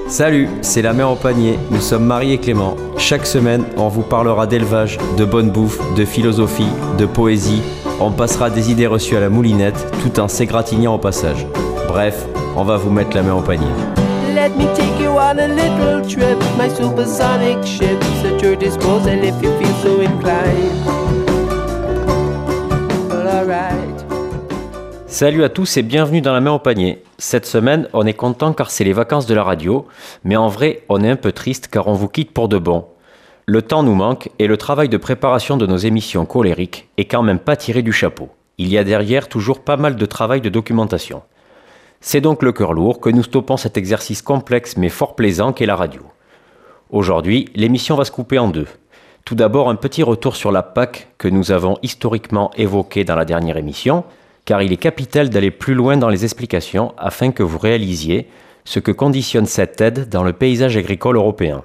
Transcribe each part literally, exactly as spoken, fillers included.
Salut, c'est la mer au panier, nous sommes Marie et Clément. Chaque semaine, on vous parlera d'élevage, de bonne bouffe, de philosophie, de poésie. On passera des idées reçues à la moulinette, tout en s'égratignant au passage. Bref, on va vous mettre la main au panier. Let me take you on a little trip, my supersonic ship's at your disposal if you feel so inclined. Well, alright. Salut à tous et bienvenue dans la main au panier. Cette semaine, on est content car c'est les vacances de la radio, mais en vrai, on est un peu triste car on vous quitte pour de bon. Le temps nous manque et le travail de préparation de nos émissions colériques est quand même pas tiré du chapeau. Il y a derrière toujours pas mal de travail de documentation. C'est donc le cœur lourd que nous stoppons cet exercice complexe mais fort plaisant qu'est la radio. Aujourd'hui, l'émission va se couper en deux. Tout d'abord, un petit retour sur la P A C que nous avons historiquement évoqué dans la dernière émission, car il est capital d'aller plus loin dans les explications afin que vous réalisiez ce que conditionne cette aide dans le paysage agricole européen.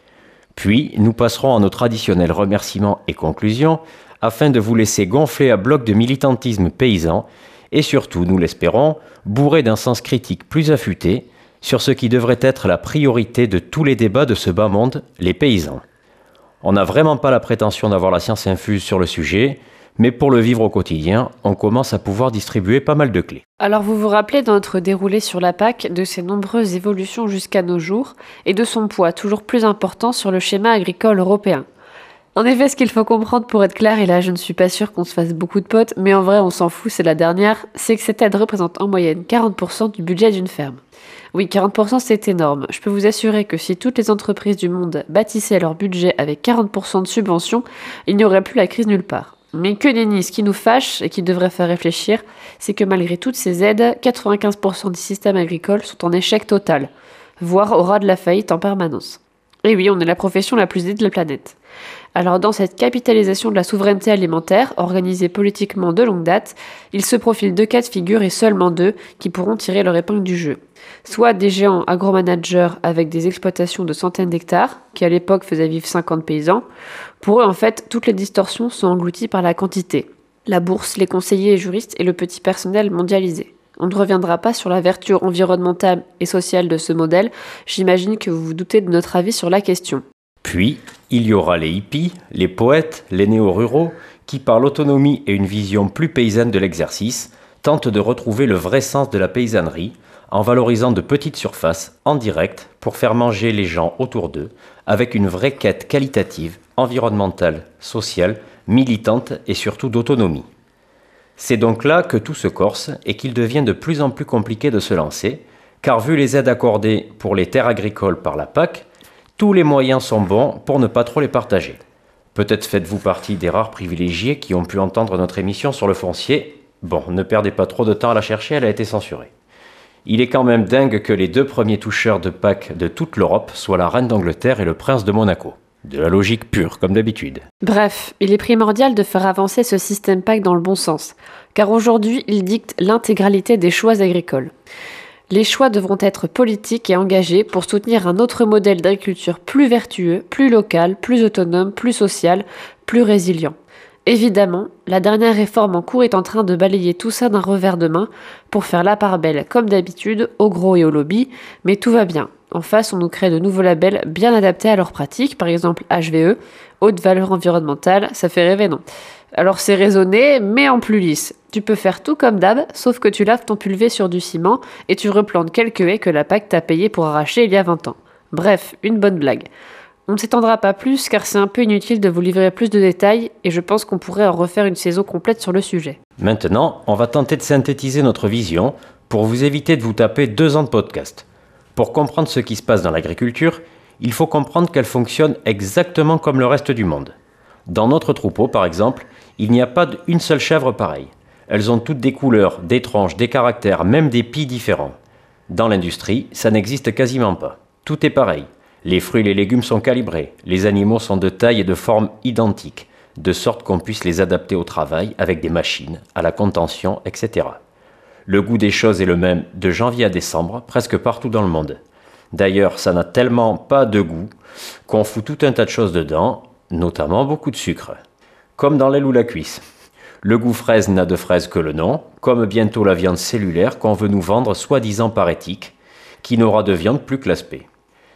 Puis, nous passerons à nos traditionnels remerciements et conclusions afin de vous laisser gonfler à bloc de militantisme paysan et surtout, nous l'espérons, bourré d'un sens critique plus affûté sur ce qui devrait être la priorité de tous les débats de ce bas monde, les paysans. On n'a vraiment pas la prétention d'avoir la science infuse sur le sujet, mais pour le vivre au quotidien, on commence à pouvoir distribuer pas mal de clés. Alors vous vous rappelez dans notre déroulé sur la P A C de ses nombreuses évolutions jusqu'à nos jours et de son poids toujours plus important sur le schéma agricole européen. En effet, ce qu'il faut comprendre pour être clair, et là je ne suis pas sûre qu'on se fasse beaucoup de potes, mais en vrai on s'en fout, c'est la dernière, c'est que cette aide représente en moyenne quarante pour cent du budget d'une ferme. Oui, quarante pour cent c'est énorme. Je peux vous assurer que si toutes les entreprises du monde bâtissaient leur budget avec quarante pour cent de subventions, il n'y aurait plus la crise nulle part. Mais que nenni, ce qui nous fâche et qui devrait faire réfléchir, c'est que malgré toutes ces aides, quatre-vingt-quinze pour cent des systèmes agricoles sont en échec total, voire au ras de la faillite en permanence. Et oui, on est la profession la plus aidée de la planète. Alors dans cette capitalisation de la souveraineté alimentaire, organisée politiquement de longue date, il se profile deux cas de figure et seulement deux qui pourront tirer leur épingle du jeu. Soit des géants agromanagers avec des exploitations de centaines d'hectares, qui à l'époque faisaient vivre cinquante paysans. Pour eux, en fait, toutes les distorsions sont englouties par la quantité. La bourse, les conseillers et juristes et le petit personnel mondialisé. On ne reviendra pas sur la vertu environnementale et sociale de ce modèle, j'imagine que vous vous doutez de notre avis sur la question. Puis, il y aura les hippies, les poètes, les néo-ruraux, qui par l'autonomie et une vision plus paysanne de l'exercice, tentent de retrouver le vrai sens de la paysannerie, en valorisant de petites surfaces, en direct, pour faire manger les gens autour d'eux, avec une vraie quête qualitative, environnementale, sociale, militante et surtout d'autonomie. C'est donc là que tout se corse et qu'il devient de plus en plus compliqué de se lancer, car vu les aides accordées pour les terres agricoles par la P A C, tous les moyens sont bons pour ne pas trop les partager. Peut-être faites-vous partie des rares privilégiés qui ont pu entendre notre émission sur le foncier. Bon, ne perdez pas trop de temps à la chercher, elle a été censurée. Il est quand même dingue que les deux premiers toucheurs de P A C de toute l'Europe soient la reine d'Angleterre et le prince de Monaco. De la logique pure, comme d'habitude. Bref, il est primordial de faire avancer ce système P A C dans le bon sens, car aujourd'hui, il dicte l'intégralité des choix agricoles. Les choix devront être politiques et engagés pour soutenir un autre modèle d'agriculture plus vertueux, plus local, plus autonome, plus social, plus résilient. Évidemment, la dernière réforme en cours est en train de balayer tout ça d'un revers de main pour faire la part belle, comme d'habitude, aux gros et aux lobbies, mais tout va bien. En face, on nous crée de nouveaux labels bien adaptés à leurs pratiques, par exemple H V E, haute valeur environnementale, ça fait rêver, non? Alors c'est raisonné, mais en plus lisse. Tu peux faire tout comme d'hab, sauf que tu laves ton pulvé sur du ciment et tu replantes quelques haies que la P A C t'a payé pour arracher il y a vingt ans. Bref, une bonne blague. On ne s'étendra pas plus car c'est un peu inutile de vous livrer plus de détails et je pense qu'on pourrait en refaire une saison complète sur le sujet. Maintenant, on va tenter de synthétiser notre vision pour vous éviter de vous taper deux ans de podcast. Pour comprendre ce qui se passe dans l'agriculture, il faut comprendre qu'elle fonctionne exactement comme le reste du monde. Dans notre troupeau, par exemple, il n'y a pas une seule chèvre pareille. Elles ont toutes des couleurs, des tranches, des caractères, même des pieds différents. Dans l'industrie, ça n'existe quasiment pas. Tout est pareil. Les fruits et les légumes sont calibrés. Les animaux sont de taille et de forme identiques, de sorte qu'on puisse les adapter au travail avec des machines, à la contention, et cetera. Le goût des choses est le même de janvier à décembre, presque partout dans le monde. D'ailleurs, ça n'a tellement pas de goût qu'on fout tout un tas de choses dedans, notamment beaucoup de sucre. Comme dans l'aile ou la cuisse. Le goût fraise n'a de fraise que le nom, comme bientôt la viande cellulaire qu'on veut nous vendre soi-disant par éthique, qui n'aura de viande plus que l'aspect.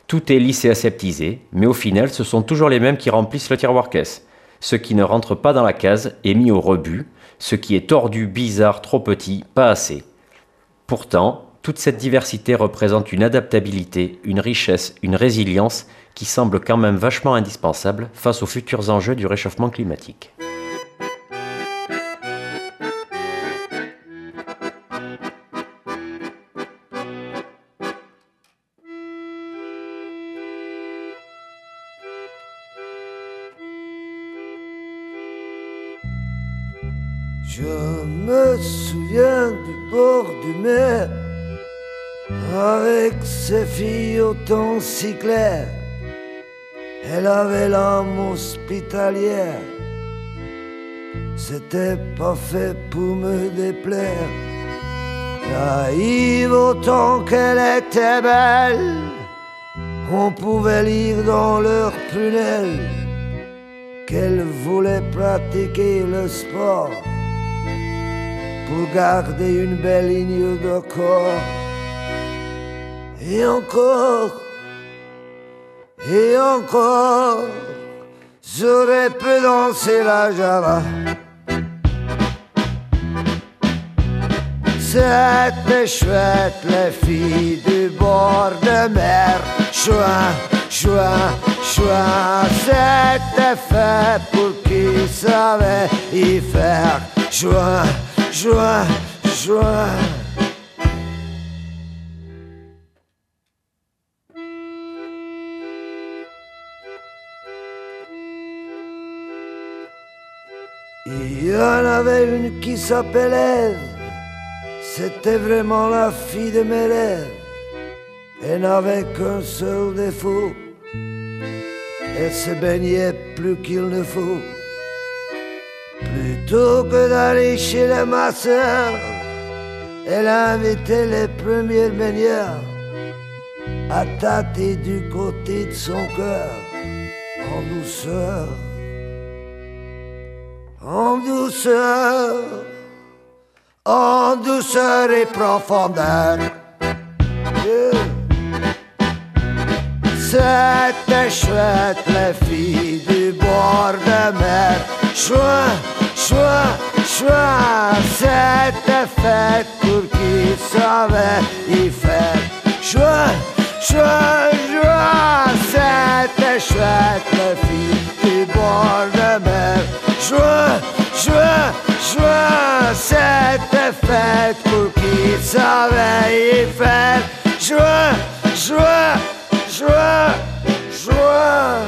Tout est lisse et aseptisé, mais au final, ce sont toujours les mêmes qui remplissent le tiroir-caisse. Ce qui ne rentre pas dans la case est mis au rebut, ce qui est tordu, bizarre, trop petit, pas assez. Pourtant, toute cette diversité représente une adaptabilité, une richesse, une résilience qui semble quand même vachement indispensable face aux futurs enjeux du réchauffement climatique. Je me souviens du bord de mer, avec ses filles au temps si clair. Elle avait l'âme hospitalière, c'était pas fait pour me déplaire. Naïve autant qu'elle était belle, on pouvait lire dans leurs prunelles qu'elle voulait pratiquer le sport pour garder une belle ligne de corps. Et encore, et encore, j'aurais pu danser la java. C'était chouette, les filles du bord de mer. Chouin, chouin, chouin, c'était fait pour qui savait y faire. Chouin, chouin, chouin. Il y en avait une qui s'appelait Ève, c'était vraiment la fille de mes rêves. Elle n'avait qu'un seul défaut, elle se baignait plus qu'il ne faut. Plutôt que d'aller chez les masseurs, elle invitait les premières baigneurs à tâter du côté de son cœur, en douceur, en douceur, en douceur et profondeur. Yeah. C'était chouette, les filles du bord de mer. Chouin, chouin, chouin, c'était fait pour qui savait y faire. Chouin, chouin, chouin, c'était chouette, les filles du bord de mer. Chouin, chouin, chouin, c'était fait pour qui savait y faire. Chouin, chouin, chouin, chouin.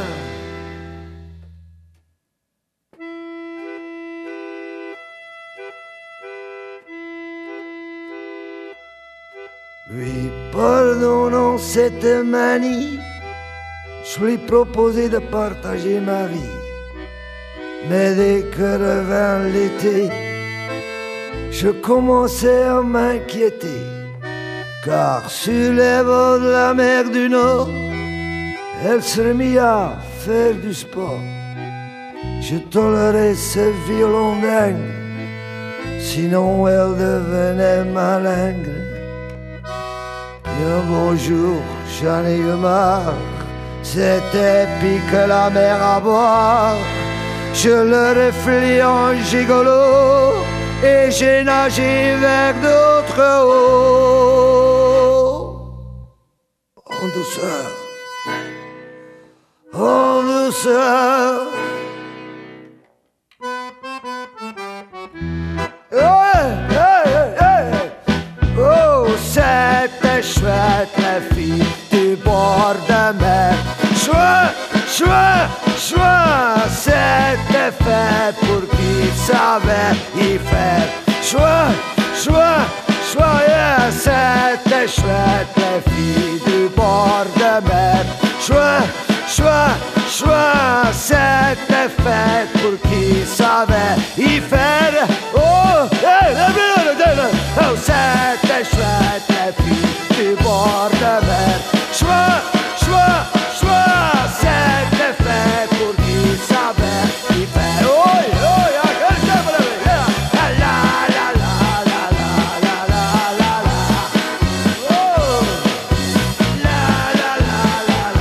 Lui pardonnant cette manie, je lui proposai de partager ma vie. Mais dès que revint l'été, je commençais à m'inquiéter, car sur les bords de la mer du Nord, elle se remit à faire du sport. Je tolérais ce violon dingue, sinon elle devenait malingre. Et un beau jour, j'en ai eu marre, c'était pique la mer à boire. Je le reflis en gigolo et j'ai nagé vers d'autres eaux. En douceur, en douceur. Hey, hey, hey. Oh, c'était chouette, la fille du bord de mer. Chouette, chouette, chouette, c'était fait pour qui savait y faire. Chouette, chouette, chouette, yeah, c'était chouette, les filles du bord de mer. Chouette, chouette, chouette, c'était fait pour qui savait y faire. Oh, hey, oh, c'était chouette, les filles du bord de mer. Chouette, chouette, chouette, c'était fait pour qui savait y faire. Oh, oh, yeah, yeah, la la la la la la la la la. Oh, la la la la la.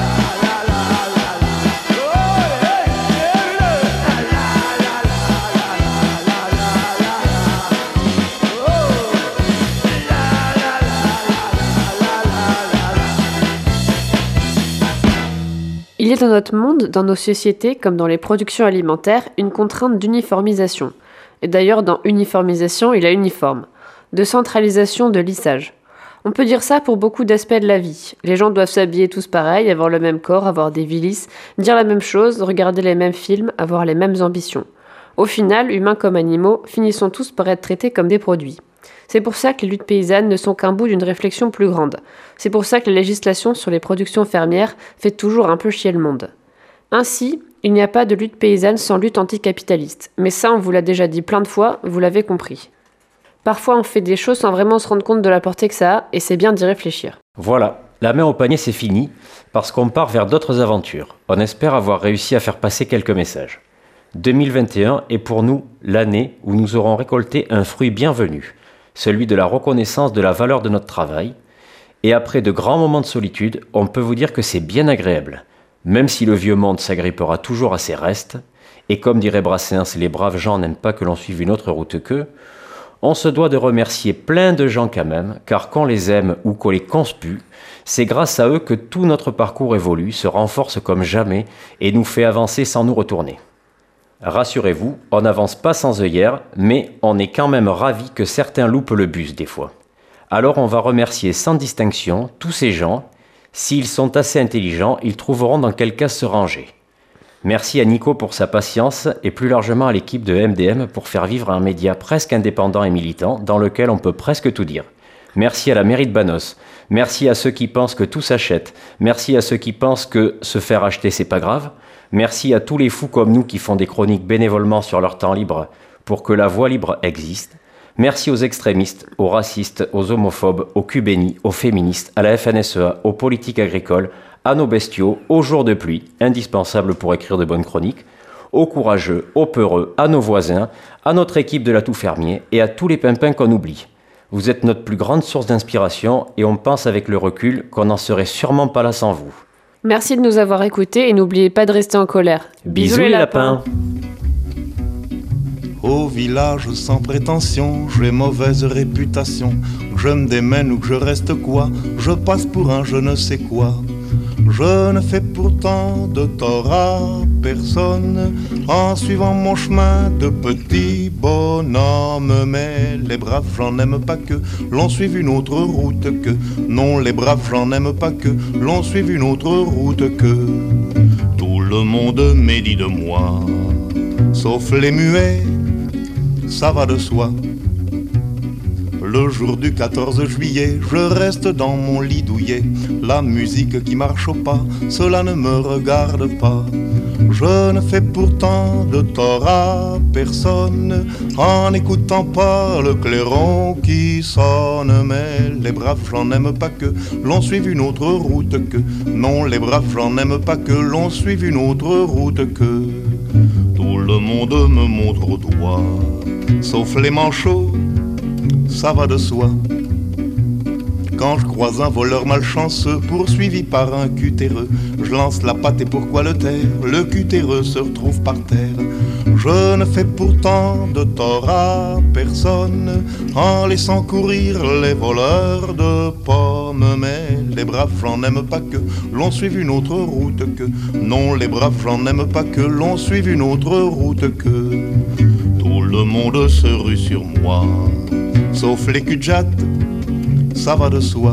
y a dans notre monde, dans nos sociétés, comme dans les productions alimentaires, une contrainte d'uniformisation. Et d'ailleurs, dans uniformisation, il y a uniforme. De centralisation, de lissage. On peut dire ça pour beaucoup d'aspects de la vie. Les gens doivent s'habiller tous pareil, avoir le même corps, avoir des vies lisses, dire la même chose, regarder les mêmes films, avoir les mêmes ambitions. Au final, humains comme animaux, finissons tous par être traités comme des produits. C'est pour ça que les luttes paysannes ne sont qu'un bout d'une réflexion plus grande. C'est pour ça que la législation sur les productions fermières fait toujours un peu chier le monde. Ainsi, il n'y a pas de lutte paysanne sans lutte anticapitaliste. Mais ça, on vous l'a déjà dit plein de fois, vous l'avez compris. Parfois, on fait des choses sans vraiment se rendre compte de la portée que ça a, et c'est bien d'y réfléchir. Voilà, la main au panier c'est fini, parce qu'on part vers d'autres aventures. On espère avoir réussi à faire passer quelques messages. deux mille vingt et un est pour nous l'année où nous aurons récolté un fruit bienvenu, celui de la reconnaissance de la valeur de notre travail. Et après de grands moments de solitude, on peut vous dire que c'est bien agréable, même si le vieux monde s'agrippera toujours à ses restes, et comme dirait Brassens, les braves gens n'aiment pas que l'on suive une autre route qu'eux. On se doit de remercier plein de gens quand même, car qu'on les aime ou qu'on les conspue, c'est grâce à eux que tout notre parcours évolue, se renforce comme jamais et nous fait avancer sans nous retourner. Rassurez-vous, on n'avance pas sans œillères, mais on est quand même ravis que certains loupent le bus des fois. Alors on va remercier sans distinction tous ces gens. S'ils sont assez intelligents, ils trouveront dans quelle case se ranger. Merci à Nico pour sa patience et plus largement à l'équipe de M D M pour faire vivre un média presque indépendant et militant dans lequel on peut presque tout dire. Merci à la mairie de Banos. Merci à ceux qui pensent que tout s'achète. Merci à ceux qui pensent que se faire acheter c'est pas grave. Merci à tous les fous comme nous qui font des chroniques bénévolement sur leur temps libre pour que la voix libre existe. Merci aux extrémistes, aux racistes, aux homophobes, aux cubénis, aux féministes, à la F N S E A, aux politiques agricoles, à nos bestiaux, aux jours de pluie, indispensables pour écrire de bonnes chroniques, aux courageux, aux peureux, à nos voisins, à notre équipe de l'Atout Fermier et à tous les pimpins qu'on oublie. Vous êtes notre plus grande source d'inspiration et on pense avec le recul qu'on n'en serait sûrement pas là sans vous. Merci de nous avoir écoutés et n'oubliez pas de rester en colère. Bisous, Bisous les lapins, lapins. Au village sans prétention, j'ai mauvaise réputation. Que je me démène ou que je reste quoi, je passe pour un je ne sais quoi. Je ne fais pourtant de tort à personne en suivant mon chemin de petit bonhomme. Mais les braves j'en aime pas que l'on suive une autre route que. Non, les braves j'en aime pas que l'on suive une autre route que. Tout le monde médit de moi, sauf les muets, ça va de soi. Le jour du quatorze juillet, je reste dans mon lit douillet. La musique qui marche au pas, cela ne me regarde pas. Je ne fais pourtant de tort à personne en n'écoutant pas le clairon qui sonne. Mais les braves j'en aime pas que l'on suive une autre route que. Non, les braves j'en aime pas que l'on suive une autre route que. Tout le monde me montre au doigt, sauf les manchots, ça va de soi. Quand je croise un voleur malchanceux poursuivi par un cutéreux, je lance la patte et pourquoi le taire? Le cutéreux se retrouve par terre. Je ne fais pourtant de tort à personne en laissant courir les voleurs de pommes. Mais les braves j'en aime pas que l'on suive une autre route que. Non, les braves j'en aime pas que l'on suive une autre route que. Tout le monde se rue sur moi, sauf les cul-de-jatte, ça va de soi.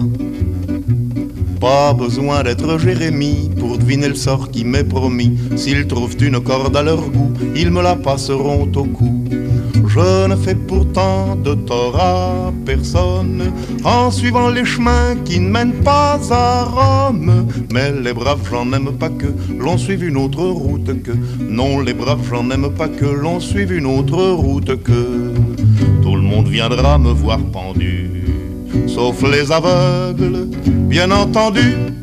Pas besoin d'être Jérémie pour deviner le sort qui m'est promis. S'ils trouvent une corde à leur goût, ils me la passeront au cou. Je ne fais pourtant de tort à personne en suivant les chemins qui ne mènent pas à Rome. Mais les braves j'en aime pas que l'on suive une autre route que. Non, les braves j'en aime pas que l'on suive une autre route que. Tout le monde viendra me voir pendu, sauf les aveugles, bien entendu.